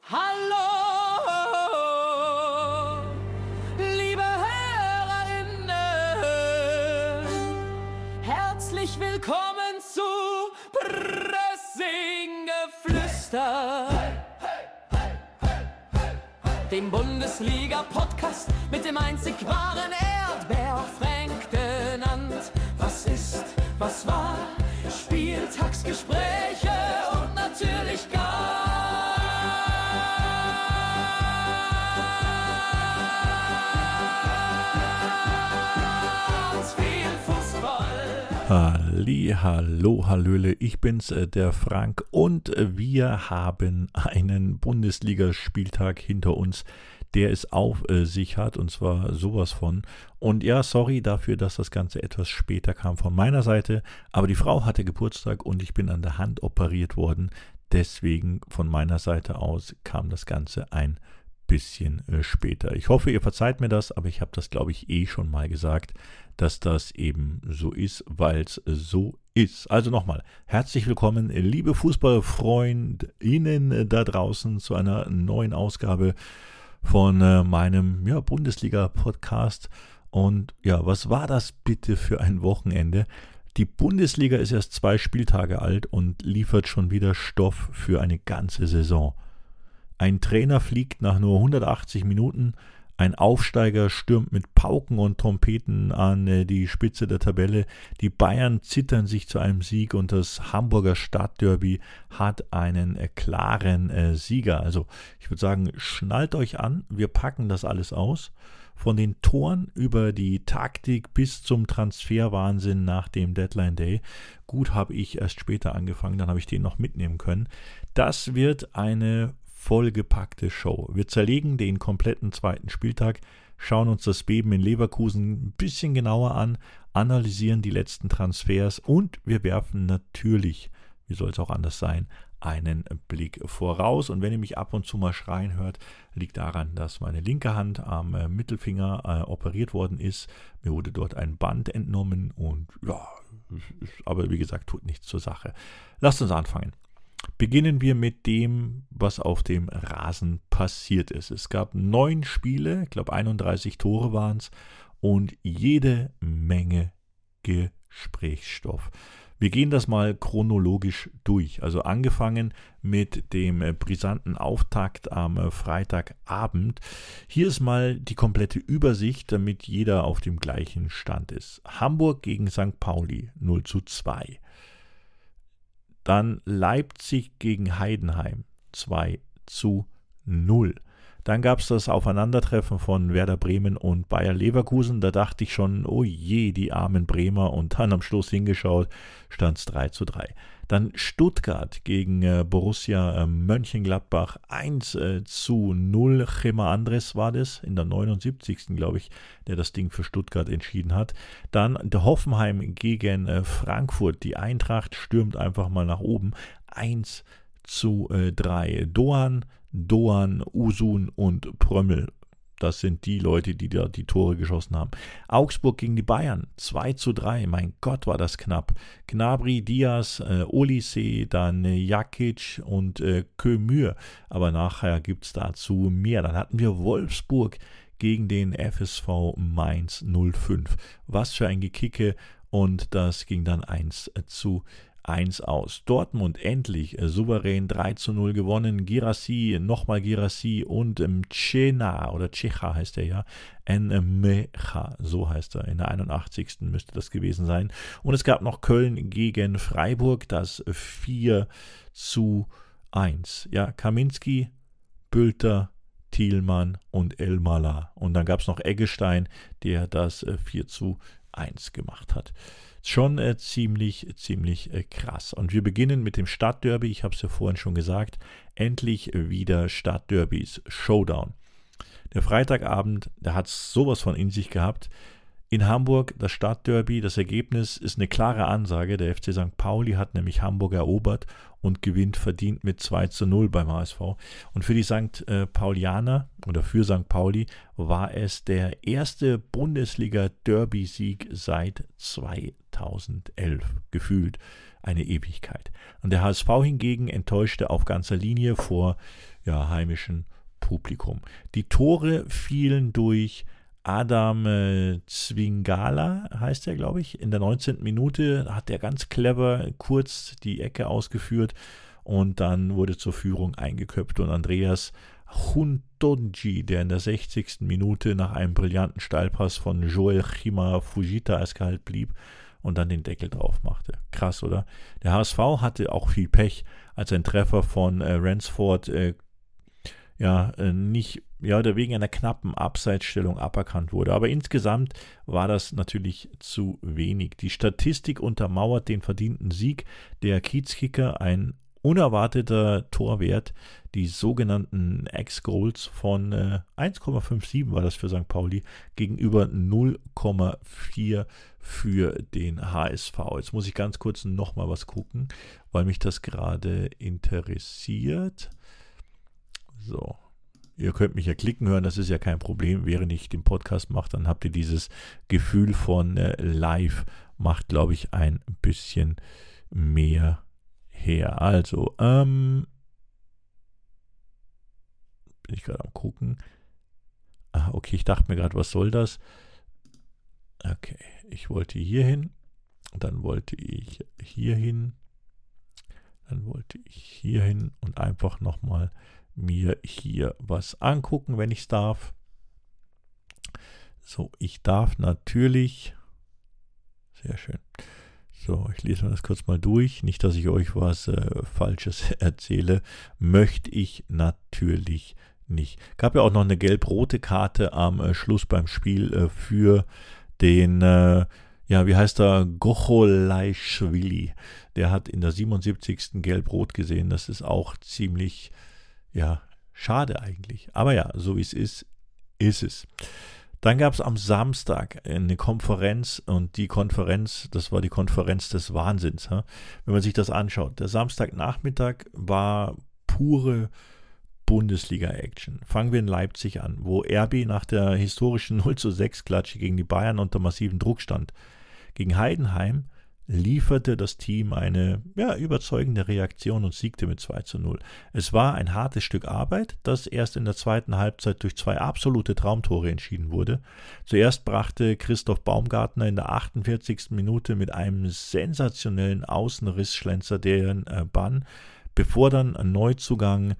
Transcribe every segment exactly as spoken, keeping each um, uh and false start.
Hallo, liebe Hörerinnen, herzlich willkommen zu Pressing-Geflüster, dem Bundesliga-Podcast mit dem einzig wahren Erdbeerfrank genannt. Was ist, was war, Spieltagsgespräche und natürlich ganz viel Fußball. Halli, hallo, hallöle, ich bin's, äh, der Frank, und äh, wir haben einen Bundesligaspieltag hinter uns, der es auf äh, sich hat, und zwar sowas von. Und ja, sorry dafür, dass das Ganze etwas später kam von meiner Seite, aber die Frau hatte Geburtstag und ich bin an der Hand operiert worden. Deswegen von meiner Seite aus kam das Ganze ein bisschen äh, später. Ich hoffe, ihr verzeiht mir das, aber ich habe das, glaube ich, eh schon mal gesagt, dass das eben so ist, weil es so ist. Also nochmal, herzlich willkommen, liebe FußballfreundInnen da draußen, zu einer neuen Ausgabe von äh, meinem ja, Bundesliga-Podcast. Und ja, was war das bitte für ein Wochenende? Die Bundesliga ist erst zwei Spieltage alt und liefert schon wieder Stoff für eine ganze Saison. Ein Trainer fliegt nach nur hundertachtzig Minuten, ein Aufsteiger stürmt mit Pauken und Trompeten an äh, die Spitze der Tabelle, die Bayern zittern sich zu einem Sieg und das Hamburger Stadtderby hat einen äh, klaren äh, Sieger. Also ich würde sagen, schnallt euch an, wir packen das alles aus. Von den Toren über die Taktik bis zum Transferwahnsinn nach dem Deadline Day. Gut, habe ich erst später angefangen, dann habe ich den noch mitnehmen können. Das wird eine vollgepackte Show. Wir zerlegen den kompletten zweiten Spieltag, schauen uns das Beben in Leverkusen ein bisschen genauer an, analysieren die letzten Transfers und wir werfen natürlich, wie soll es auch anders sein, einen Blick voraus. Und wenn ihr mich ab und zu mal schreien hört, liegt daran, dass meine linke Hand am äh, Mittelfinger äh, operiert worden ist. Mir wurde dort ein Band entnommen und ja, aber wie gesagt, tut nichts zur Sache. Lasst uns anfangen. Beginnen wir mit dem, was auf dem Rasen passiert ist. Es gab neun Spiele, ich glaube einunddreißig Tore waren es und jede Menge Gesprächsstoff. Wir gehen das mal chronologisch durch. Also angefangen mit dem äh, brisanten Auftakt am äh, Freitagabend. Hier ist mal die komplette Übersicht, damit jeder auf dem gleichen Stand ist. Hamburg gegen Sankt Pauli null zu zwei. Dann Leipzig gegen Heidenheim zwei zu null. Dann gab es das Aufeinandertreffen von Werder Bremen und Bayer Leverkusen. Da dachte ich schon, oh je, die armen Bremer. Und dann am Schluss hingeschaut, stand es drei zu drei. Dann Stuttgart gegen äh, Borussia äh, Mönchengladbach eins zu null. Chema Andres war das, in der neunundsiebzigsten glaube ich, der das Ding für Stuttgart entschieden hat. Dann der Hoffenheim gegen äh, Frankfurt. Die Eintracht stürmt einfach mal nach oben. eins zu drei. Doan, Doan, Usun und Prömmel. Das sind die Leute, die da die Tore geschossen haben. Augsburg gegen die Bayern, zwei zu drei. Mein Gott, war das knapp. Gnabry, Diaz, äh, Olise, dann äh, Jakic und äh, Kömür. Aber nachher gibt es dazu mehr. Dann hatten wir Wolfsburg gegen den F S V Mainz null fünf. Was für ein Gekicke. Und das ging dann eins zu eins aus. Dortmund endlich äh, souverän drei zu null gewonnen. Girassi, nochmal Girassi und ähm, Cena oder Cecha heißt er ja. Nmecha, so heißt er. In der einundachtzigsten müsste das gewesen sein. Und es gab noch Köln gegen Freiburg, das vier zu eins. Ja, Kaminski, Bülter, Thielmann und Elmalah. Und dann gab es noch Eggestein, der das äh, vier zu eins gemacht hat. Schon äh, ziemlich, ziemlich äh, krass. Und wir beginnen mit dem Stadtderby. Ich habe es ja vorhin schon gesagt. Endlich wieder Stadtderbys. Showdown. Der Freitagabend, der hat sowas von in sich gehabt. In Hamburg das Stadtderby, das Ergebnis ist eine klare Ansage. Der F C Sankt Pauli hat nämlich Hamburg erobert und gewinnt verdient mit zwei zu null beim H S V. Und für die Sankt Paulianer oder für Sankt Pauli war es der erste Bundesliga-Derby-Sieg seit zweitausendelf gefühlt. eine Ewigkeit. Und der H S V hingegen enttäuschte auf ganzer Linie vor ja, heimischem Publikum. Die Tore fielen durch Adam äh, Zwingala, heißt er, glaube ich. In der neunzehnten Minute hat er ganz clever kurz die Ecke ausgeführt und dann wurde zur Führung eingeköpft und Andreas Huntonji, der in der sechzigsten Minute nach einem brillanten Steilpass von Joel Chima Fujita eiskalt blieb und dann den Deckel drauf machte. Krass, oder? Der H S V hatte auch viel Pech, als ein Treffer von äh, Ransford äh, ja, äh, nicht, ja, oder wegen einer knappen Abseitsstellung aberkannt wurde. Aber insgesamt war das natürlich zu wenig. Die Statistik untermauert den verdienten Sieg der Kiezkicker, ein unerwarteter Torwert, die sogenannten Ex-Goals von äh, eins Komma siebenundfünfzig war das für Sankt Pauli gegenüber null Komma vier für den H S V. Jetzt muss ich ganz kurz nochmal was gucken, weil mich das gerade interessiert. So, ihr könnt mich ja klicken hören, das ist ja kein Problem. Während ich den Podcast mache, dann habt ihr dieses Gefühl von äh, live, macht, glaube ich, ein bisschen mehr her. Also, ähm, bin ich gerade am gucken. Ah, okay, ich dachte mir gerade, was soll das? Okay, ich wollte hier hin, dann wollte ich hier hin, dann wollte ich hier hin und einfach nochmal mir hier was angucken, wenn ich es darf. So, ich darf natürlich, sehr schön. So, ich lese mir das kurz mal durch. Nicht, dass ich euch was äh, Falsches erzähle. Möchte ich natürlich nicht. Gab ja auch noch eine gelb-rote Karte am äh, Schluss beim Spiel äh, für den, äh, ja, wie heißt er, Gocholaischwili. Der hat in der siebenundsiebzigsten gelb-rot gesehen. Das ist auch ziemlich, ja, schade eigentlich. Aber ja, so wie es ist, ist es. Dann gab es am Samstag eine Konferenz und die Konferenz, das war die Konferenz des Wahnsinns, wenn man sich das anschaut. Der Samstagnachmittag war pure Bundesliga-Action. Fangen wir in Leipzig an, wo R B nach der historischen null zu sechs Klatsche gegen die Bayern unter massivem Druck stand. Gegen Heidenheim lieferte das Team eine ja, überzeugende Reaktion und siegte mit zwei zu null. Es war ein hartes Stück Arbeit, das erst in der zweiten Halbzeit durch zwei absolute Traumtore entschieden wurde. Zuerst brachte Christoph Baumgartner in der achtundvierzigsten Minute mit einem sensationellen Außenrissschlenzer den äh, Bann, bevor dann ein Neuzugang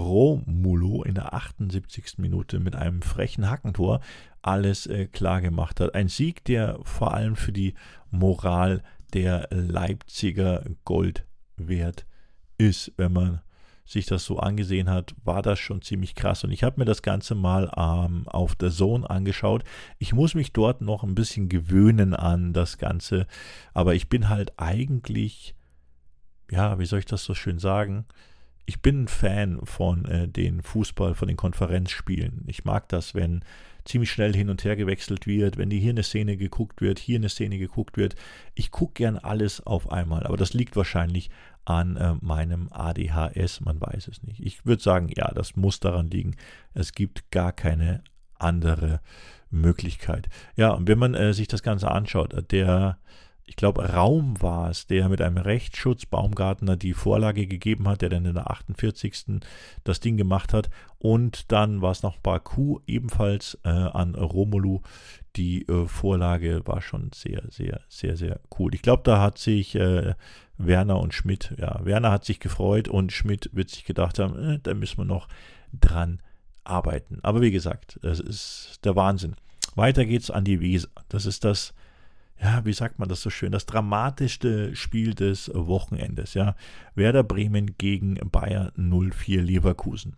Romulo in der achtundsiebzigsten Minute mit einem frechen Hackentor alles äh, klar gemacht hat. Ein Sieg, der vor allem für die Moral der Leipziger Gold wert ist. Wenn man sich das so angesehen hat, war das schon ziemlich krass. Und ich habe mir das Ganze mal ähm, auf der Zone angeschaut. Ich muss mich dort noch ein bisschen gewöhnen an das Ganze. Aber ich bin halt eigentlich, ja, wie soll ich das so schön sagen? Ich bin ein Fan von äh, den Fußball, von den Konferenzspielen. Ich mag das, wenn ziemlich schnell hin und her gewechselt wird, wenn hier eine Szene geguckt wird, hier eine Szene geguckt wird. Ich gucke gern alles auf einmal, aber das liegt wahrscheinlich an äh, meinem A D H S, man weiß es nicht. Ich würde sagen, ja, das muss daran liegen. Es gibt gar keine andere Möglichkeit. Ja, und wenn man äh, sich das Ganze anschaut, der ich glaube, Raum war es, der mit einem Rechtsschutz Baumgartner die Vorlage gegeben hat, der dann in der achtundvierzigsten das Ding gemacht hat. Und dann war es noch Baku ebenfalls äh, an Romelu. Die äh, Vorlage war schon sehr, sehr, sehr, sehr cool. Ich glaube, da hat sich äh, Werner und Schmidt, ja, Werner hat sich gefreut und Schmidt wird sich gedacht haben, äh, da müssen wir noch dran arbeiten. Aber wie gesagt, das ist der Wahnsinn. Weiter geht's an die Weser. Das ist das, ja, wie sagt man das so schön, das dramatischste Spiel des Wochenendes, ja. Werder Bremen gegen Bayer null vier Leverkusen.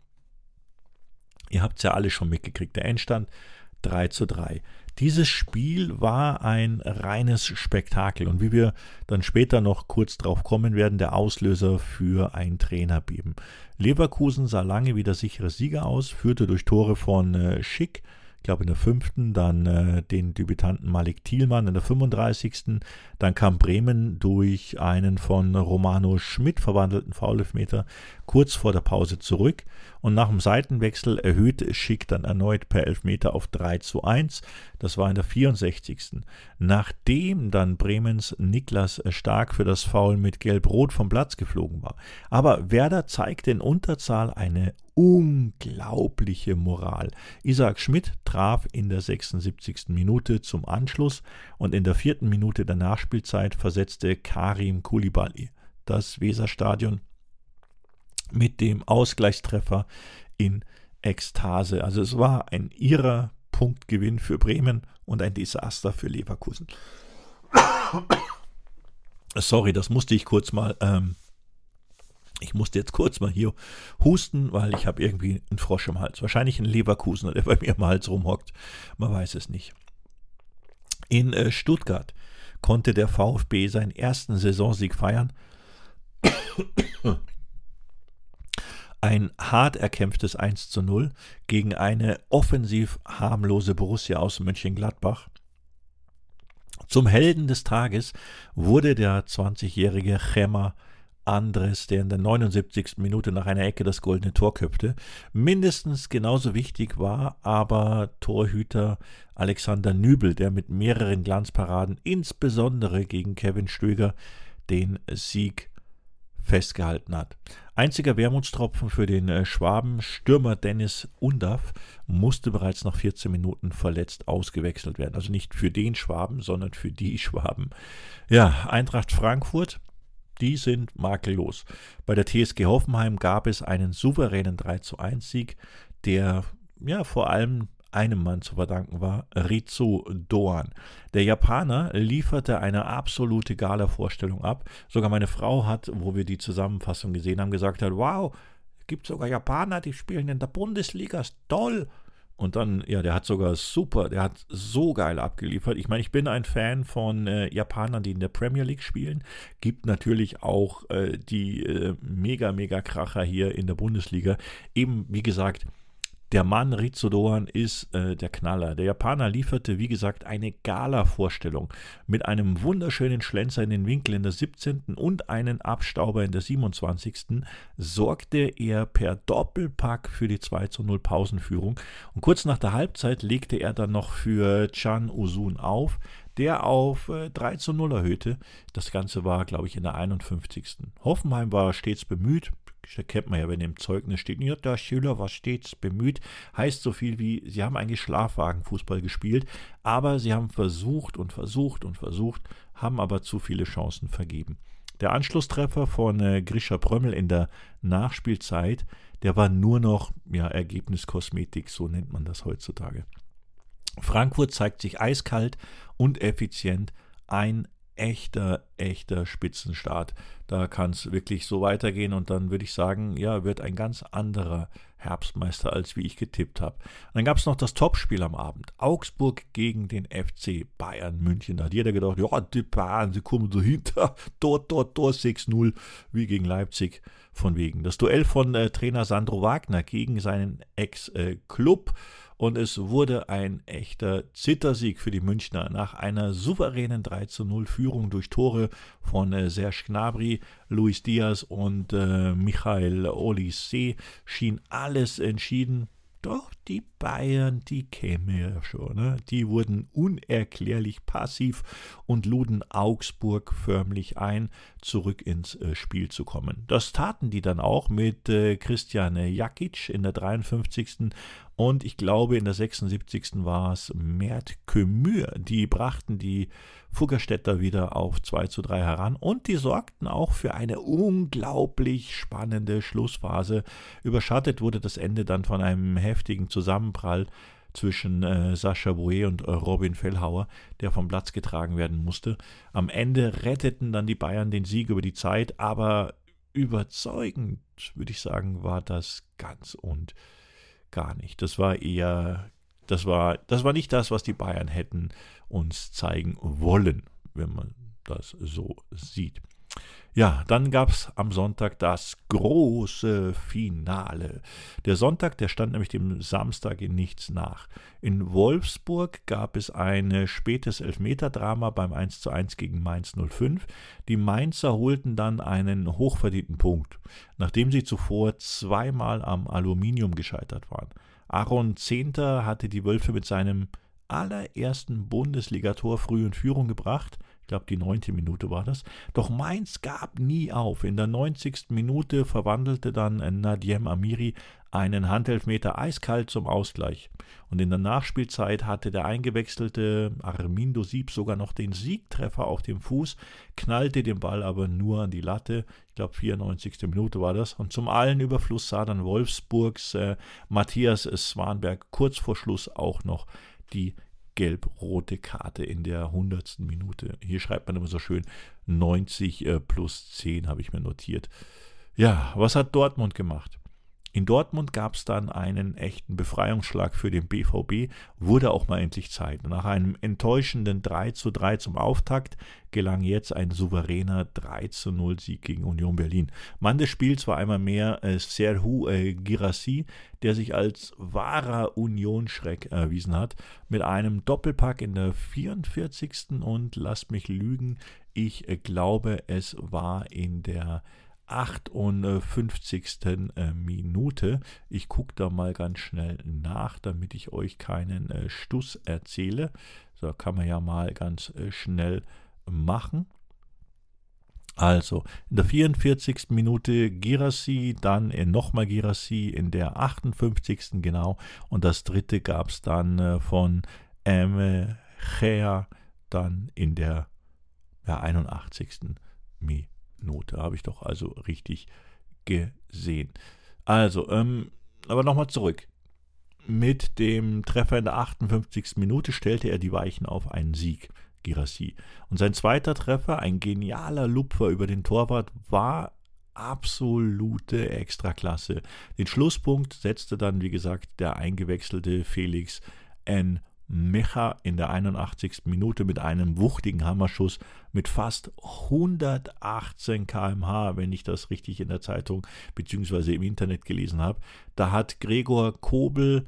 Ihr habt es ja alle schon mitgekriegt, der Endstand drei zu drei. Dieses Spiel war ein reines Spektakel und wie wir dann später noch kurz drauf kommen werden, der Auslöser für ein Trainerbeben. Leverkusen sah lange wie der sichere Sieger aus, führte durch Tore von äh, Schick, ich glaube in der fünften, dann äh, den Debütanten Malik Thielmann in der fünfunddreißigsten Dann kam Bremen durch einen von Romano Schmidt verwandelten Foulelfmeter kurz vor der Pause zurück und nach dem Seitenwechsel erhöhte Schick dann erneut per Elfmeter auf drei zu eins. Das war in der vierundsechzigsten Nachdem dann Bremens Niklas Stark für das Foul mit Gelb-Rot vom Platz geflogen war. Aber Werder zeigte in Unterzahl eine unglaubliche Moral. Isaac Schmidt traf in der sechsundsiebzigsten Minute zum Anschluss und in der vierten Minute der Nachspielzeit versetzte Karim Koulibaly das Weserstadion mit dem Ausgleichstreffer in Ekstase. Also es war ein irrer Punktgewinn für Bremen und ein Desaster für Leverkusen. Sorry, das musste ich kurz mal ähm, Ich musste jetzt kurz mal hier husten, weil ich habe irgendwie einen Frosch im Hals. Wahrscheinlich ein Leverkusener, der bei mir im Hals rumhockt. Man weiß es nicht. In äh, Stuttgart konnte der VfB seinen ersten Saisonsieg feiern. Ein hart erkämpftes eins zu null gegen eine offensiv harmlose Borussia aus Mönchengladbach. Zum Helden des Tages wurde der zwanzigjährige Chema Andres, der in der neunundsiebzigsten Minute nach einer Ecke das goldene Tor köpfte. Mindestens genauso wichtig war aber Torhüter Alexander Nübel, der mit mehreren Glanzparaden, insbesondere gegen Kevin Stöger, den Sieg festgehalten hat. Einziger Wermutstropfen für den Schwaben, Stürmer Dennis Undaff, musste bereits nach vierzehn Minuten verletzt ausgewechselt werden. Also nicht für den Schwaben, sondern für die Schwaben. Ja, Eintracht Frankfurt, die sind makellos. Bei der T S G Hoffenheim gab es einen souveränen drei zu eins Sieg, der ja vor allem einem Mann zu verdanken war, Ritsu Doan. Der Japaner lieferte eine absolute Gala-Vorstellung ab. Sogar meine Frau hat, wo wir die Zusammenfassung gesehen haben, gesagt hat, wow, es gibt sogar Japaner, die spielen in der Bundesliga, ist toll. Und dann, ja, der hat sogar super, der hat so geil abgeliefert. Ich meine, ich bin ein Fan von äh, Japanern, die in der Premier League spielen. Gibt natürlich auch äh, die äh, mega, mega Kracher hier in der Bundesliga. Eben, wie gesagt, der Mann Ritsu Doan ist äh, der Knaller. Der Japaner lieferte, wie gesagt, eine Gala-Vorstellung mit einem wunderschönen Schlenzer in den Winkel in der siebzehnten und einen Abstauber in der siebenundzwanzigsten sorgte er per Doppelpack für die zwei zu null Pausenführung. Und kurz nach der Halbzeit legte er dann noch für Chan Uzun auf, der auf äh, drei zu null erhöhte. Das Ganze war, glaube ich, in der einundfünfzigsten Hoffenheim war stets bemüht. Da kennt man ja, wenn im Zeugnis steht, ja, der Schüler war stets bemüht, heißt so viel wie, sie haben eigentlich Schlafwagenfußball gespielt, aber sie haben versucht und versucht und versucht, haben aber zu viele Chancen vergeben. Der Anschlusstreffer von äh, Grisha Prömmel in der Nachspielzeit, der war nur noch ja, Ergebniskosmetik, so nennt man das heutzutage. Frankfurt zeigt sich eiskalt und effizient, ein echter, echter Spitzenstart. Da kann es wirklich so weitergehen und dann würde ich sagen, ja, wird ein ganz anderer Herbstmeister, als wie ich getippt habe. Dann gab es noch das Topspiel am Abend. Augsburg gegen den F C Bayern München. Da hat jeder gedacht, ja, die Bayern, sie kommen dahinter. Dort, dort, dort sechs null, wie gegen Leipzig von wegen. Das Duell von äh, Trainer Sandro Wagner gegen seinen Ex-Club. Und es wurde ein echter Zittersieg für die Münchner. Nach einer souveränen drei zu null Führung durch Tore von äh, Serge Gnabry, Luis Diaz und äh, Michael Olise schien alles entschieden. Doch die Bayern, die kämen ja schon. Ne? Die wurden unerklärlich passiv und luden Augsburg förmlich ein, zurück ins äh, Spiel zu kommen. Das taten die dann auch mit äh, Christian Jakic in der dreiundfünfzigsten und ich glaube in der sechsundsiebzigsten war es Mert Kömür. Die brachten die Fuggerstädter wieder auf zwei zu drei heran und die sorgten auch für eine unglaublich spannende Schlussphase. Überschattet wurde das Ende dann von einem heftigen Zusammenprall zwischen äh, Sascha Boe und äh, Robin Fellhauer, der vom Platz getragen werden musste. Am Ende retteten dann die Bayern den Sieg über die Zeit, aber überzeugend, würde ich sagen, war das ganz und gar nicht. Das war eher, das war, das war nicht das, was die Bayern hätten uns zeigen wollen, wenn man das so sieht. Ja, dann gab es am Sonntag das große Finale. Der Sonntag, der stand nämlich dem Samstag in nichts nach. In Wolfsburg gab es ein spätes Elfmeterdrama beim eins zu eins gegen Mainz null fünf. Die Mainzer holten dann einen hochverdienten Punkt, nachdem sie zuvor zweimal am Aluminium gescheitert waren. Aaron Zehnter hatte die Wölfe mit seinem allerersten Bundesligator früh in Führung gebracht. Ich glaube, die neunte Minute war das. Doch Mainz gab nie auf. In der neunzigsten Minute verwandelte dann Nadiem Amiri einen Handelfmeter eiskalt zum Ausgleich. Und in der Nachspielzeit hatte der eingewechselte Armindo Sieb sogar noch den Siegtreffer auf dem Fuß, knallte den Ball aber nur an die Latte. Ich glaube, vierundneunzigste Minute war das. Und zum allen Überfluss sah dann Wolfsburgs äh, Matthias Swanberg kurz vor Schluss auch noch die gelb-rote Karte in der hundertsten Minute. Hier schreibt man immer so schön neunzig äh, plus zehn, habe ich mir notiert. Ja, was hat Dortmund gemacht? In Dortmund gab es dann einen echten Befreiungsschlag für den B V B, wurde auch mal endlich Zeit. Nach einem enttäuschenden drei zu drei zum Auftakt gelang jetzt ein souveräner drei zu null Sieg gegen Union Berlin. Mann des Spiels war einmal mehr äh, Serhou äh, Guirassy, der sich als wahrer Union-Schreck erwiesen hat, mit einem Doppelpack in der vierundvierzigsten und lasst mich lügen, ich äh, glaube, es war in der achtundfünfzigsten Minute. Ich gucke da mal ganz schnell nach, damit ich euch keinen äh, Stuss erzähle. So kann man ja mal ganz äh, schnell machen. Also, in der vierundvierzigsten Minute Guirassy, dann äh, nochmal Guirassy in der achtundfünfzigsten genau. Und das dritte gab es dann äh, von Emme Gea dann in der ja, einundachtzigsten Minute. Note habe ich doch also richtig gesehen. Also, ähm, aber nochmal zurück. Mit dem Treffer in der achtundfünfzigsten Minute stellte er die Weichen auf einen Sieg, Guirassy. Und sein zweiter Treffer, ein genialer Lupfer über den Torwart, war absolute Extraklasse. Den Schlusspunkt setzte dann, wie gesagt, der eingewechselte Felix N. Mecha in der einundachtzigsten Minute mit einem wuchtigen Hammerschuss mit fast hundertachtzehn Kilometer pro Stunde, wenn ich das richtig in der Zeitung bzw. im Internet gelesen habe. Da hat Gregor Kobel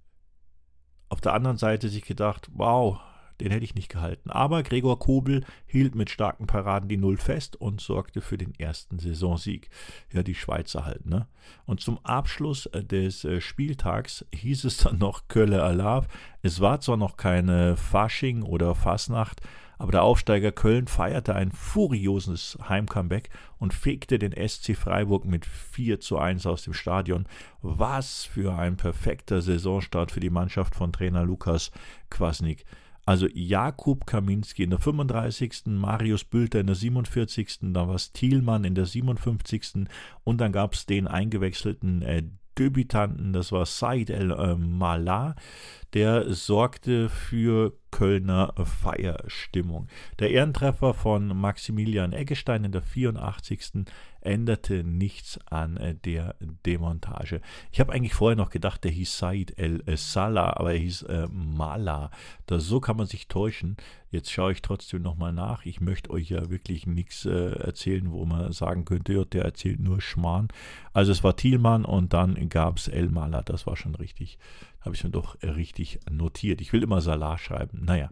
auf der anderen Seite sich gedacht, wow, den hätte ich nicht gehalten. Aber Gregor Kobel hielt mit starken Paraden die Null fest und sorgte für den ersten Saisonsieg. Ja, die Schweizer halt, ne? Und zum Abschluss des Spieltags hieß es dann noch Kölle Alav. Es war zwar noch keine Fasching oder Fasnacht, aber der Aufsteiger Köln feierte ein furioses Heimcomeback und fegte den S C Freiburg mit vier zu eins aus dem Stadion. Was für ein perfekter Saisonstart für die Mannschaft von Trainer Lukas Kwasniok. Also Jakub Kaminski in der fünfunddreißigsten, Marius Bülter in der siebenundvierzigsten, dann war es Thielmann in der siebenundfünfzigsten und dann gab es den eingewechselten äh, Debütanten, das war Said El-Mallah, der sorgte für Kölner Feierstimmung. Der Ehrentreffer von Maximilian Eggestein in der vierundachtzigsten änderte nichts an der Demontage. Ich habe eigentlich vorher noch gedacht, der hieß Said El-Salah, aber er hieß äh, Mallah. Das, so kann man sich täuschen. Jetzt schaue ich trotzdem nochmal nach. Ich möchte euch ja wirklich nichts äh, erzählen, wo man sagen könnte, ja, der erzählt nur Schmarrn. Also es war Thielmann und dann gab es El-Mallah. Das war schon richtig. Habe ich mir doch richtig notiert. Ich will immer Salah schreiben. Naja.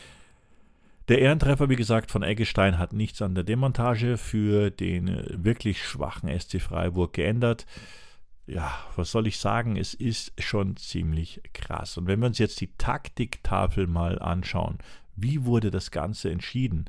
Der Ehrentreffer, wie gesagt, von Eggestein hat nichts an der Demontage für den wirklich schwachen S C Freiburg geändert. Ja, was soll ich sagen? Es ist schon ziemlich krass. Und wenn wir uns jetzt die Taktiktafel mal anschauen, wie wurde das Ganze entschieden?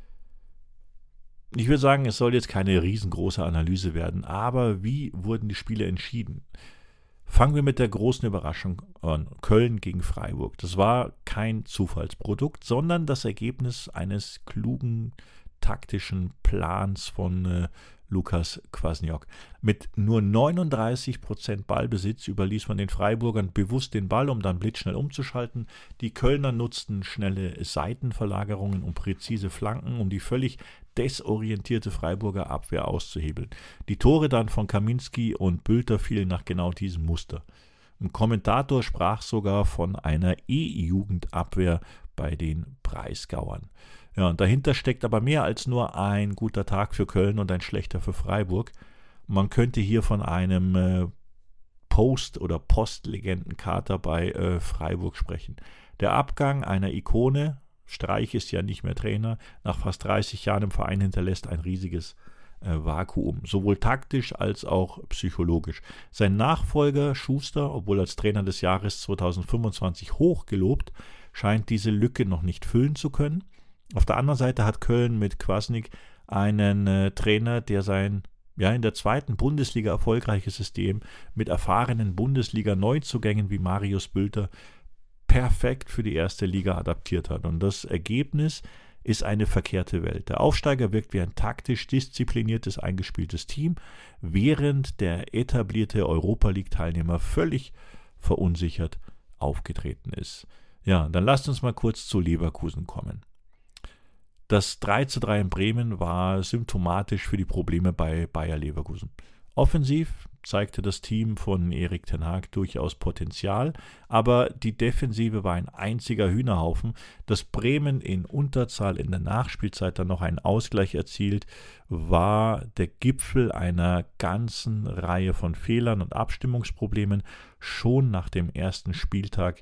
Ich würde sagen, es soll jetzt keine riesengroße Analyse werden, aber wie wurden die Spiele entschieden? Fangen wir mit der großen Überraschung an. Köln gegen Freiburg. Das war kein Zufallsprodukt, sondern das Ergebnis eines klugen taktischen Plans von äh, Lukas Kwasniok. Mit nur neununddreißig Prozent Ballbesitz überließ man den Freiburgern bewusst den Ball, um dann blitzschnell umzuschalten. Die Kölner nutzten schnelle Seitenverlagerungen und präzise Flanken, um die völlig desorientierte Freiburger Abwehr auszuhebeln. Die Tore dann von Kaminski und Bülter fielen nach genau diesem Muster. Ein Kommentator sprach sogar von einer E-Jugendabwehr bei den Breisgauern. Ja, und dahinter steckt aber mehr als nur ein guter Tag für Köln und ein schlechter für Freiburg. Man könnte hier von einem äh, Post- oder Postlegendenkater bei äh, Freiburg sprechen. Der Abgang einer Ikone, Streich ist ja nicht mehr Trainer, nach fast dreißig Jahren im Verein hinterlässt ein riesiges äh, Vakuum, sowohl taktisch als auch psychologisch. Sein Nachfolger Schuster, obwohl als Trainer des Jahres zweitausendfünfundzwanzig hochgelobt, scheint diese Lücke noch nicht füllen zu können. Auf der anderen Seite hat Köln mit Kwasnick einen äh, Trainer, der sein ja in der zweiten Bundesliga erfolgreiches System mit erfahrenen Bundesliga-Neuzugängen wie Marius Bülter perfekt für die erste Liga adaptiert hat. Und das Ergebnis ist eine verkehrte Welt. Der Aufsteiger wirkt wie ein taktisch diszipliniertes, eingespieltes Team, während der etablierte Europa-League-Teilnehmer völlig verunsichert aufgetreten ist. Ja, dann lasst uns mal kurz zu Leverkusen kommen. Das drei zu drei in Bremen war symptomatisch für die Probleme bei Bayer Leverkusen. Offensiv zeigte das Team von Erik ten Hag durchaus Potenzial, aber die Defensive war ein einziger Hühnerhaufen. Dass Bremen in Unterzahl in der Nachspielzeit dann noch einen Ausgleich erzielt, war der Gipfel einer ganzen Reihe von Fehlern und Abstimmungsproblemen. Schon nach dem ersten Spieltag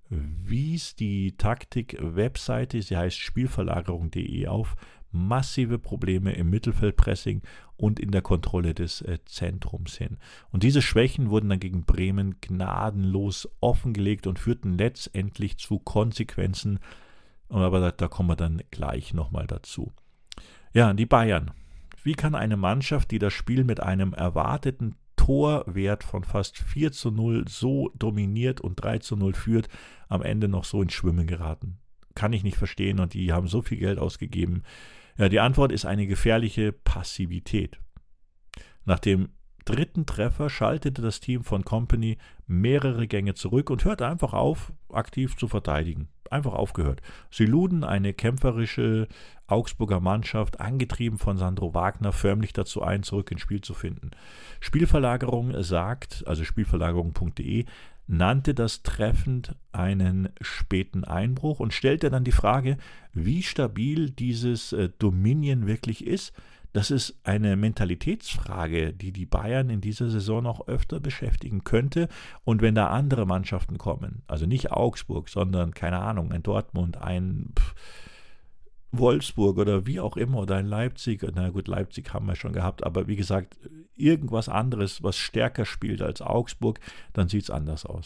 wies die Taktik-Webseite, sie heißt Spielverlagerung punkt de, auf massive Probleme im Mittelfeldpressing und in der Kontrolle des äh, Zentrums hin. Und diese Schwächen wurden dann gegen Bremen gnadenlos offengelegt und führten letztendlich zu Konsequenzen, aber da, da kommen wir dann gleich nochmal dazu. Ja, die Bayern. Wie kann eine Mannschaft, die das Spiel mit einem erwarteten Torwert von fast vier zu null so dominiert und drei zu null führt, am Ende noch so ins Schwimmen geraten? Kann ich nicht verstehen, und die haben so viel Geld ausgegeben. Ja, die Antwort ist eine gefährliche Passivität. Nach dem dritten Treffer schaltete das Team von Kompany mehrere Gänge zurück und hörte einfach auf, aktiv zu verteidigen. Einfach aufgehört. Sie luden eine kämpferische Augsburger Mannschaft, angetrieben von Sandro Wagner, förmlich dazu ein, zurück ins Spiel zu finden. Spielverlagerung sagt, also Spielverlagerung punkt de, nannte das treffend einen späten Einbruch und stellte dann die Frage, wie stabil dieses äh, Dominion wirklich ist. Das ist eine Mentalitätsfrage, die die Bayern in dieser Saison noch öfter beschäftigen könnte. Und wenn da andere Mannschaften kommen, also nicht Augsburg, sondern, keine Ahnung, ein Dortmund, ein pff, Wolfsburg oder wie auch immer, oder ein Leipzig, na gut, Leipzig haben wir schon gehabt, aber wie gesagt, irgendwas anderes, was stärker spielt als Augsburg, dann sieht es anders aus.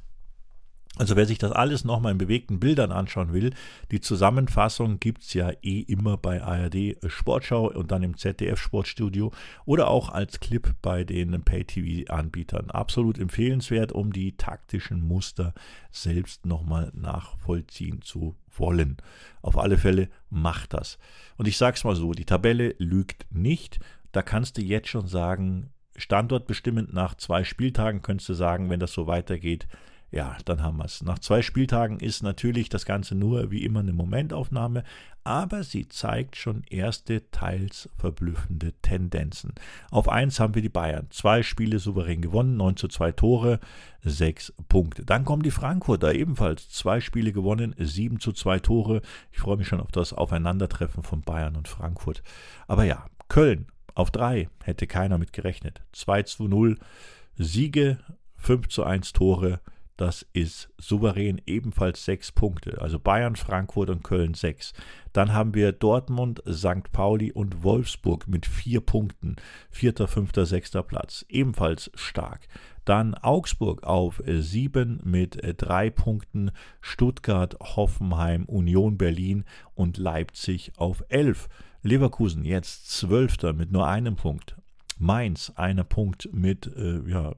Also wer sich das alles nochmal in bewegten Bildern anschauen will, die Zusammenfassung gibt es ja eh immer bei A R D Sportschau und dann im Z D F Sportstudio oder auch als Clip bei den Pay-T V-Anbietern. Absolut empfehlenswert, um die taktischen Muster selbst nochmal nachvollziehen zu wollen. Auf alle Fälle macht das. Und ich sag's mal so, die Tabelle lügt nicht. Da kannst du jetzt schon sagen, standortbestimmend nach zwei Spieltagen könntest du sagen, wenn das so weitergeht, ja, dann haben wir es. Nach zwei Spieltagen ist natürlich das Ganze nur wie immer eine Momentaufnahme, aber sie zeigt schon erste, teils verblüffende Tendenzen. Auf eins haben wir die Bayern. Zwei Spiele souverän gewonnen, neun zu zwei Tore, sechs Punkte. Dann kommen die Frankfurter, ebenfalls zwei Spiele gewonnen, sieben zu zwei Tore. Ich freue mich schon auf das Aufeinandertreffen von Bayern und Frankfurt. Aber ja, Köln auf drei hätte keiner mit gerechnet. zwei zu null Siege, fünf zu eins Tore. Das ist souverän, ebenfalls sechs Punkte. Also Bayern, Frankfurt und Köln sechs. Dann haben wir Dortmund, Sankt Pauli und Wolfsburg mit vier Punkten. Vierter, fünfter, sechster Platz. Ebenfalls stark. Dann Augsburg auf sieben mit drei Punkten. Stuttgart, Hoffenheim, Union Berlin und Leipzig auf elf. Leverkusen jetzt zwölfter mit nur einem Punkt. Mainz, einer Punkt mit, äh, ja,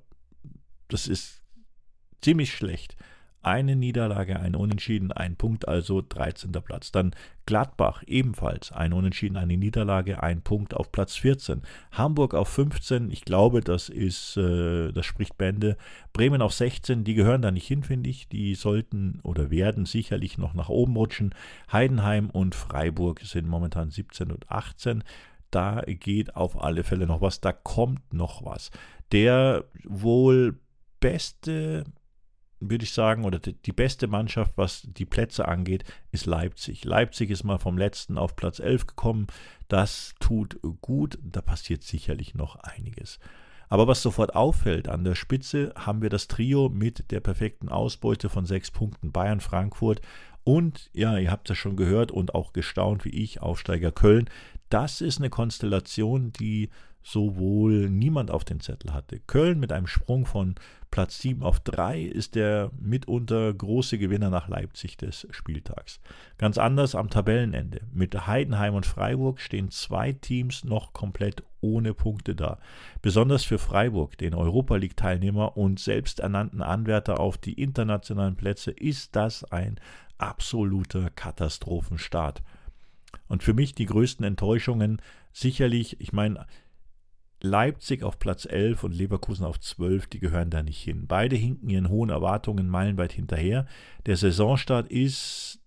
das ist ziemlich schlecht. Eine Niederlage, ein Unentschieden, ein Punkt, also dreizehnter Platz. Dann Gladbach ebenfalls, ein Unentschieden, eine Niederlage, ein Punkt auf Platz vierzehn. Hamburg auf fünfzehn, ich glaube, das ist, äh, das spricht Bände. Bremen auf sechzehn, die gehören da nicht hin, finde ich. Die sollten oder werden sicherlich noch nach oben rutschen. Heidenheim und Freiburg sind momentan siebzehn und achtzehn. Da geht auf alle Fälle noch was, da kommt noch was. Der wohl beste würde ich sagen, oder die beste Mannschaft, was die Plätze angeht, ist Leipzig. Leipzig ist mal vom letzten auf Platz elf gekommen. Das tut gut. Da passiert sicherlich noch einiges. Aber was sofort auffällt, an der Spitze haben wir das Trio mit der perfekten Ausbeute von sechs Punkten Bayern, Frankfurt und, ja, ihr habt es schon gehört und auch gestaunt wie ich, Aufsteiger Köln. Das ist eine Konstellation, die so wohl niemand auf den Zettel hatte. Köln mit einem Sprung von Platz sieben auf drei ist der mitunter große Gewinner nach Leipzig des Spieltags. Ganz anders am Tabellenende. Mit Heidenheim und Freiburg stehen zwei Teams noch komplett ohne Punkte da. Besonders für Freiburg, den Europa-League-Teilnehmer und selbsternannten Anwärter auf die internationalen Plätze, ist das ein absoluter Katastrophenstart. Und für mich die größten Enttäuschungen sicherlich, ich meine, Leipzig auf Platz elf und Leverkusen auf zwölf, die gehören da nicht hin. Beide hinken ihren hohen Erwartungen meilenweit hinterher. Der Saisonstart ist,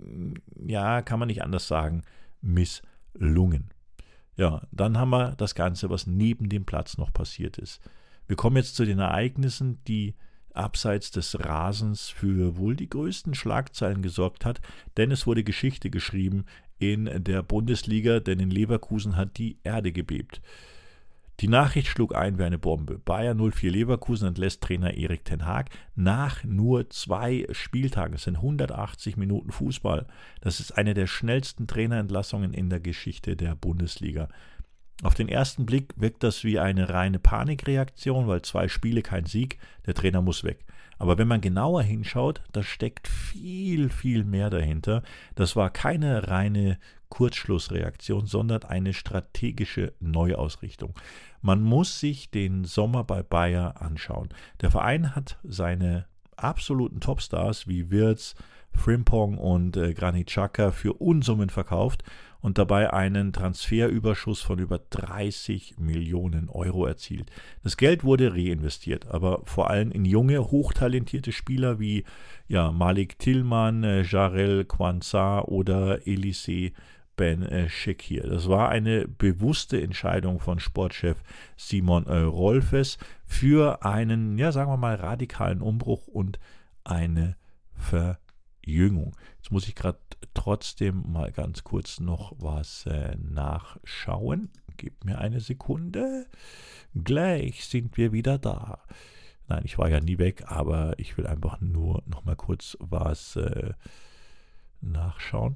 ja, kann man nicht anders sagen, misslungen. Ja, dann haben wir das Ganze, was neben dem Platz noch passiert ist. Wir kommen jetzt zu den Ereignissen, die abseits des Rasens für wohl die größten Schlagzeilen gesorgt hat, denn es wurde Geschichte geschrieben in der Bundesliga, denn in Leverkusen hat die Erde gebebt. Die Nachricht schlug ein wie eine Bombe. Bayer null vier Leverkusen entlässt Trainer Erik ten Hag nach nur zwei Spieltagen. Es sind hundertachtzig Minuten Fußball. Das ist eine der schnellsten Trainerentlassungen in der Geschichte der Bundesliga. Auf den ersten Blick wirkt das wie eine reine Panikreaktion, weil zwei Spiele kein Sieg, der Trainer muss weg. Aber wenn man genauer hinschaut, da steckt viel, viel mehr dahinter. Das war keine reine Kurzschlussreaktion, sondern eine strategische Neuausrichtung. Man muss sich den Sommer bei Bayer anschauen. Der Verein hat seine absoluten Topstars wie Wirtz, Frimpong und äh, Granit Xhaka für Unsummen verkauft und dabei einen Transferüberschuss von über dreißig Millionen Euro erzielt. Das Geld wurde reinvestiert, aber vor allem in junge, hochtalentierte Spieler wie ja, Malik Tillmann, äh, Jarell Quansah oder Elise Ben äh, Shekir. Das war eine bewusste Entscheidung von Sportchef Simon äh, Rolfes für einen, ja sagen wir mal, radikalen Umbruch und eine Verjüngung. Jetzt muss ich gerade trotzdem mal ganz kurz noch was äh, nachschauen. Gebt mir eine Sekunde. Gleich sind wir wieder da. Nein, ich war ja nie weg, aber ich will einfach nur noch mal kurz was äh, nachschauen.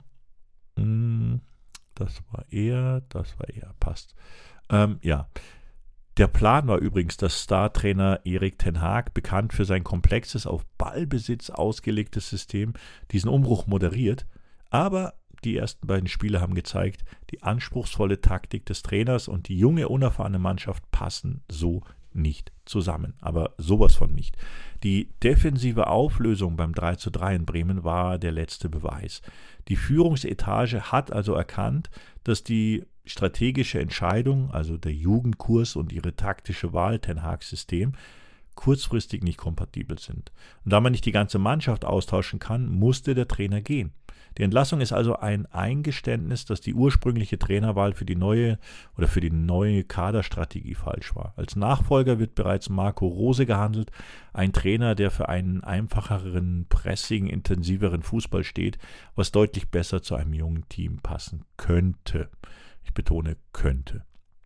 Hm. Das war er, das war er, passt. Ähm, ja, der Plan war übrigens, dass Star-Trainer Erik ten Hag, bekannt für sein komplexes, auf Ballbesitz ausgelegtes System, diesen Umbruch moderiert. Aber die ersten beiden Spiele haben gezeigt, die anspruchsvolle Taktik des Trainers und die junge, unerfahrene Mannschaft passen so nicht zusammen. Aber sowas von nicht. Die defensive Auflösung beim drei zu drei in Bremen war der letzte Beweis. Die Führungsetage hat also erkannt, dass die strategische Entscheidung, also der Jugendkurs und ihre taktische Wahl, Ten Hags System, kurzfristig nicht kompatibel sind. Und da man nicht die ganze Mannschaft austauschen kann, musste der Trainer gehen. Die Entlassung ist also ein Eingeständnis, dass die ursprüngliche Trainerwahl für die neue oder für die neue Kaderstrategie falsch war. Als Nachfolger wird bereits Marco Rose gehandelt, ein Trainer, der für einen einfacheren, pressing, intensiveren Fußball steht, was deutlich besser zu einem jungen Team passen könnte. Ich betone könnte.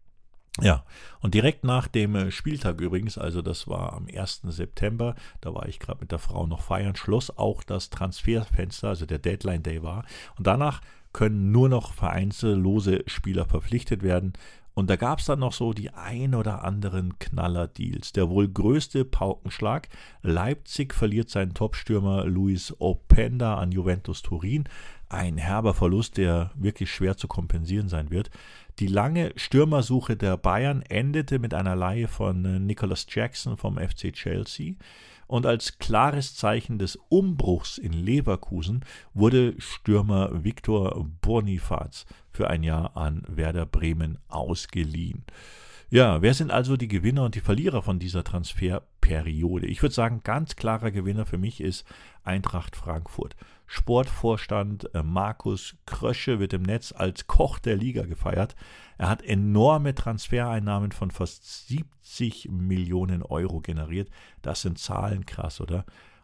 Ja, und direkt nach dem Spieltag übrigens, also das war am ersten September, da war ich gerade mit der Frau noch feiern, schloss auch das Transferfenster, also der Deadline Day war. Und danach können nur noch vereinslose Spieler verpflichtet werden. Und da gab es dann noch so die ein oder anderen Knaller-Deals. Der wohl größte Paukenschlag: Leipzig verliert seinen Topstürmer Luis Openda an Juventus Turin. Ein herber Verlust, der wirklich schwer zu kompensieren sein wird. Die lange Stürmersuche der Bayern endete mit einer Leihe von Nicholas Jackson vom F C Chelsea. Und als klares Zeichen des Umbruchs in Leverkusen wurde Stürmer Victor Boniface für ein Jahr an Werder Bremen ausgeliehen. Ja, wer sind also die Gewinner und die Verlierer von dieser Transferperiode? Ich würde sagen, ganz klarer Gewinner für mich ist Eintracht Frankfurt. Sportvorstand Markus Krösche wird im Netz als Koch der Liga gefeiert. Er hat enorme Transfereinnahmen von fast siebzig Millionen Euro generiert. Das sind Zahlen, krass, oder?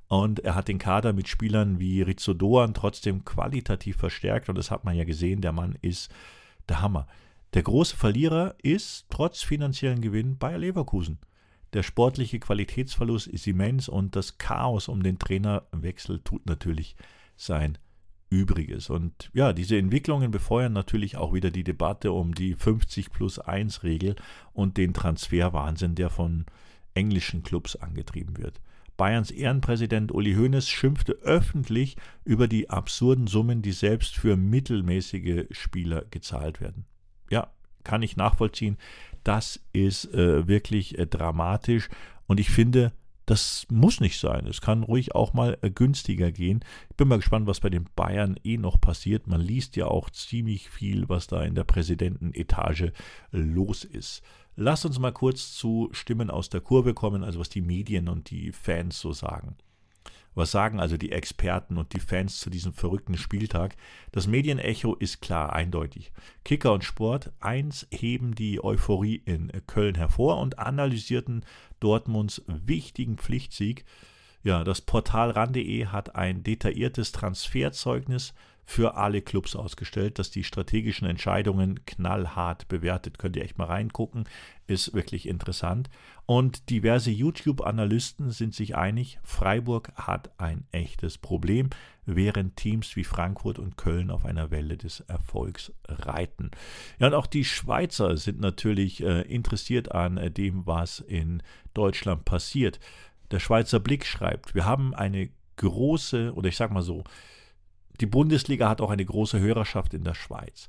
Und er hat den Kader mit Spielern wie Rizzo Doan trotzdem qualitativ verstärkt. Und das hat man ja gesehen, der Mann ist der Hammer. Der große Verlierer ist trotz finanziellen Gewinn Bayer Leverkusen. Der sportliche Qualitätsverlust ist immens und das Chaos um den Trainerwechsel tut natürlich sein Übriges. Und ja, diese Entwicklungen befeuern natürlich auch wieder die Debatte um die fünfzig plus eins Regel und den Transferwahnsinn, der von englischen Clubs angetrieben wird. Bayerns Ehrenpräsident Uli Hoeneß schimpfte öffentlich über die absurden Summen, die selbst für mittelmäßige Spieler gezahlt werden. Ja, kann ich nachvollziehen. Das ist äh, wirklich äh, dramatisch und ich finde, das muss nicht sein. Es kann ruhig auch mal äh, günstiger gehen. Ich bin mal gespannt, was bei den Bayern eh noch passiert. Man liest ja auch ziemlich viel, was da in der Präsidentenetage los ist. Lasst uns mal kurz zu Stimmen aus der Kurve kommen, also was die Medien und die Fans so sagen. Was sagen also die Experten und die Fans zu diesem verrückten Spieltag? Das Medienecho ist klar, eindeutig. Kicker und Sport eins heben die Euphorie in Köln hervor und analysierten Dortmunds wichtigen Pflichtsieg. Ja, das Portal ran punkt de hat ein detailliertes Transferzeugnis für alle Clubs ausgestellt, das die strategischen Entscheidungen knallhart bewertet. Könnt ihr echt mal reingucken, ist wirklich interessant. Und diverse YouTube-Analysten sind sich einig, Freiburg hat ein echtes Problem, während Teams wie Frankfurt und Köln auf einer Welle des Erfolgs reiten. Ja, und auch die Schweizer sind natürlich äh, interessiert an äh, dem, was in Deutschland passiert. Der Schweizer Blick schreibt, wir haben eine große, oder ich sag mal so, die Bundesliga hat auch eine große Hörerschaft in der Schweiz.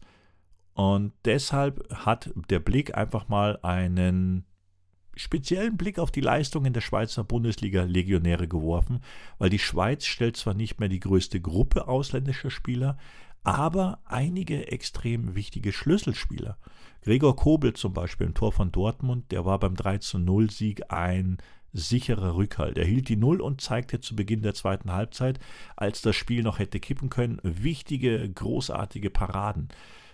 Und deshalb hat der Blick einfach mal einen speziellen Blick auf die Leistungen der Schweizer Bundesliga-Legionäre geworfen, weil die Schweiz stellt zwar nicht mehr die größte Gruppe ausländischer Spieler, aber einige extrem wichtige Schlüsselspieler. Gregor Kobel zum Beispiel im Tor von Dortmund, der war beim drei zu null Sieg ein sicherer Rückhalt. Er hielt die Null und zeigte zu Beginn der zweiten Halbzeit, als das Spiel noch hätte kippen können, wichtige, großartige Paraden.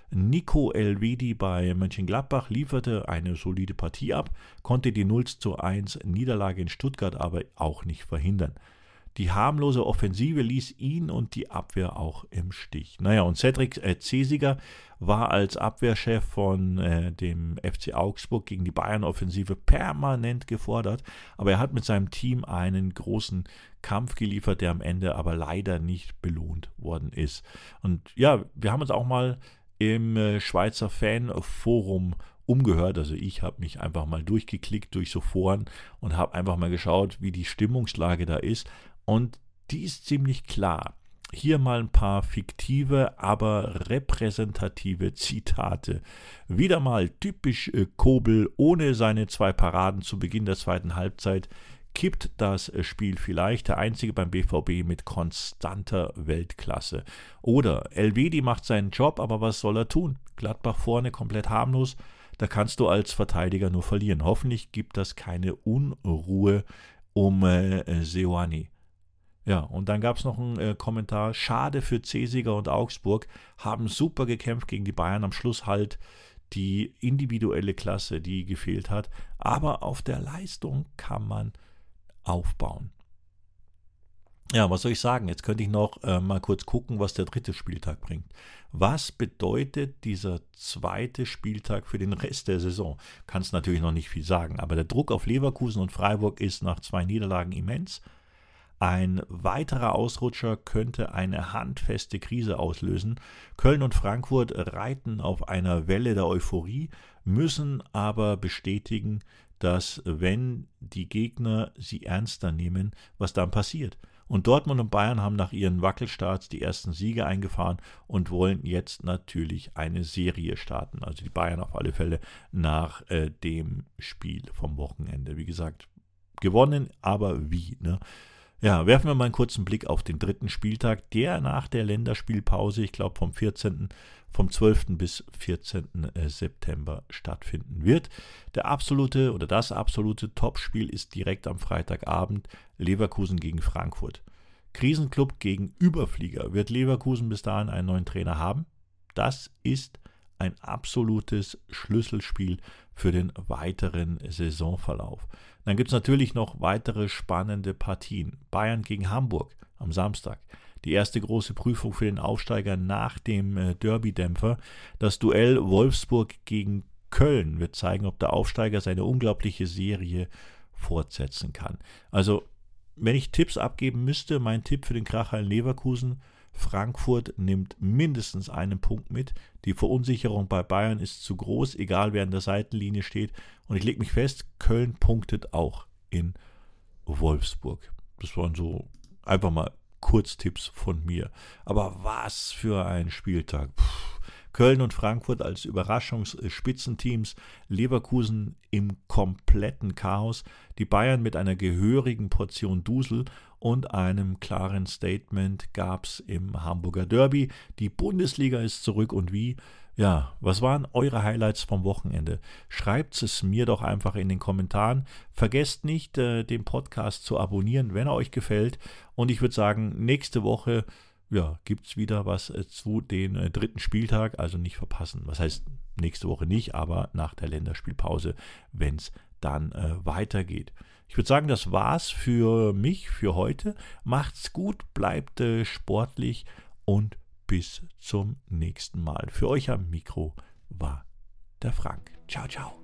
Nico Elvedi bei Mönchengladbach lieferte eine solide Partie ab, konnte die null zu eins Niederlage in Stuttgart aber auch nicht verhindern. Die harmlose Offensive ließ ihn und die Abwehr auch im Stich. Naja, und Cedric äh, Cesiger war als Abwehrchef von äh, dem F C Augsburg gegen die Bayern-Offensive permanent gefordert, aber er hat mit seinem Team einen großen Kampf geliefert, der am Ende aber leider nicht belohnt worden ist. Und ja, wir haben uns auch mal im äh, Schweizer Fanforum umgehört, also ich habe mich einfach mal durchgeklickt durch so Foren und habe einfach mal geschaut, wie die Stimmungslage da ist. Und die ist ziemlich klar. Hier mal ein paar fiktive, aber repräsentative Zitate. Wieder mal typisch äh, Kobel, ohne seine zwei Paraden zu Beginn der zweiten Halbzeit kippt das äh, Spiel vielleicht. Der einzige beim B V B mit konstanter Weltklasse. Oder Elvedi macht seinen Job, aber was soll er tun? Gladbach vorne komplett harmlos. Da kannst du als Verteidiger nur verlieren. Hoffentlich gibt das keine Unruhe um äh, Seoane. Ja, und dann gab es noch einen äh, Kommentar, schade für Cesiger und Augsburg, haben super gekämpft gegen die Bayern, am Schluss halt die individuelle Klasse, die gefehlt hat, aber auf der Leistung kann man aufbauen. Ja, was soll ich sagen? Jetzt könnte ich noch äh, mal kurz gucken, was der dritte Spieltag bringt. Was bedeutet dieser zweite Spieltag für den Rest der Saison? Kannst natürlich noch nicht viel sagen, aber der Druck auf Leverkusen und Freiburg ist nach zwei Niederlagen immens. Ein weiterer Ausrutscher könnte eine handfeste Krise auslösen. Köln und Frankfurt reiten auf einer Welle der Euphorie, müssen aber bestätigen, dass wenn die Gegner sie ernster nehmen, was dann passiert. Und Dortmund und Bayern haben nach ihren Wackelstarts die ersten Siege eingefahren und wollen jetzt natürlich eine Serie starten. Also die Bayern auf alle Fälle nach äh, dem Spiel vom Wochenende. Wie gesagt, gewonnen, aber wie, ne? Ja, werfen wir mal einen kurzen Blick auf den dritten Spieltag, der nach der Länderspielpause, ich glaube vom vierzehnten, vom zwölften bis vierzehnten September stattfinden wird. Der absolute oder das absolute Topspiel ist direkt am Freitagabend, Leverkusen gegen Frankfurt. Krisenclub gegen Überflieger. Wird Leverkusen bis dahin einen neuen Trainer haben? Das ist ein absolutes Schlüsselspiel für den weiteren Saisonverlauf. Dann gibt es natürlich noch weitere spannende Partien. Bayern gegen Hamburg am Samstag. Die erste große Prüfung für den Aufsteiger nach dem äh, Derby-Dämpfer. Das Duell Wolfsburg gegen Köln wird zeigen, ob der Aufsteiger seine unglaubliche Serie fortsetzen kann. Also, wenn ich Tipps abgeben müsste, mein Tipp für den Kracher in Leverkusen: Frankfurt nimmt mindestens einen Punkt mit. Die Verunsicherung bei Bayern ist zu groß, egal wer an der Seitenlinie steht. Und ich lege mich fest, Köln punktet auch in Wolfsburg. Das waren so einfach mal Kurztipps von mir. Aber was für ein Spieltag. Puh. Köln und Frankfurt als Überraschungsspitzenteams, Leverkusen im kompletten Chaos, die Bayern mit einer gehörigen Portion Dusel und einem klaren Statement gab es im Hamburger Derby. Die Bundesliga ist zurück und wie? Ja, was waren eure Highlights vom Wochenende? Schreibt es mir doch einfach in den Kommentaren. Vergesst nicht, äh, den Podcast zu abonnieren, wenn er euch gefällt. Und ich würde sagen, nächste Woche ja, gibt es wieder was äh, zu den äh, dritten Spieltag, also nicht verpassen. Was heißt nächste Woche nicht, aber nach der Länderspielpause, wenn es dann äh, weitergeht. Ich würde sagen, das war's für mich für heute. Macht's gut, bleibt äh, sportlich und bis zum nächsten Mal. Für euch am Mikro war der Frank. Ciao, ciao.